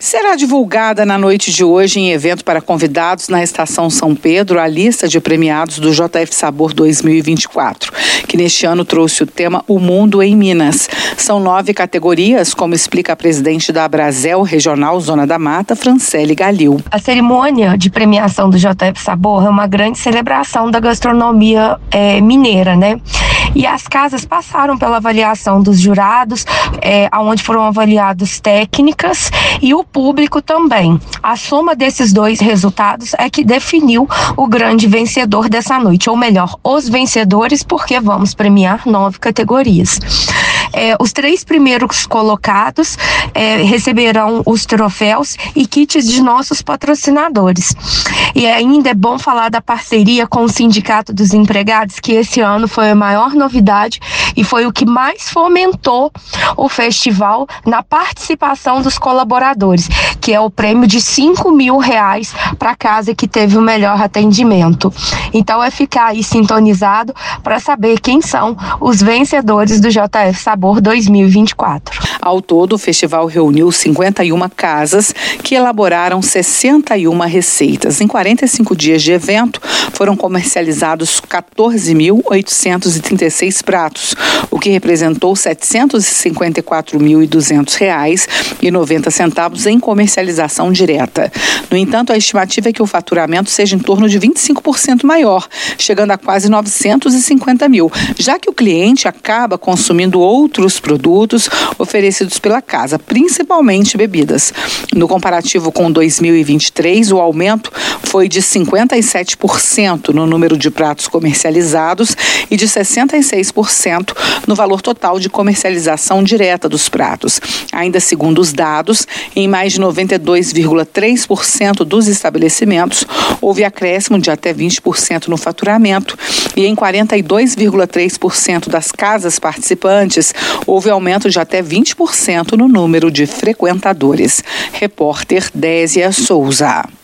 Será divulgada na noite de hoje, em evento para convidados na Estação São Pedro, a lista de premiados do JF Sabor 2024, que neste ano trouxe o tema O Mundo em Minas. São 9 categorias, como explica a presidente da Abrazel Regional Zona da Mata, Franciele Galil. A cerimônia de premiação do JF Sabor é uma grande celebração da gastronomia mineira, né? E as casas passaram pela avaliação dos jurados, onde foram avaliadas técnicas e o público também. A soma desses dois resultados é que definiu o grande vencedor dessa noite, ou melhor, os vencedores, porque vamos premiar 9 categorias. Os 3 primeiros colocados receberão os troféus e kits de nossos patrocinadores. E ainda é bom falar da parceria com o Sindicato dos Empregados, que esse ano foi a maior novidade e foi o que mais fomentou o festival na participação dos colaboradores, que é o prêmio de R$5.000 para a casa que teve o melhor atendimento. Então é ficar aí sintonizado para saber quem são os vencedores do JF Sabor 2024. Ao todo, o festival reuniu 51 casas que elaboraram 61 receitas. Em 45 dias de evento, foram comercializados 14.836 pratos, o que representou R$ 754.200,90 em comercialização direta. No entanto, a estimativa é que o faturamento seja em torno de 25% maior, chegando a quase 950 mil, já que o cliente acaba consumindo outros produtos oferecidos pela casa, principalmente bebidas. No comparativo com 2023, o aumento foi de 57% no número de pratos comercializados e de 66% no valor total de comercialização direta dos pratos. Ainda segundo os dados, em mais de 92,3% dos estabelecimentos houve acréscimo de até 20% no faturamento e em 42,3% das casas participantes houve aumento de até 20% no número de frequentadores. Repórter Désia Souza.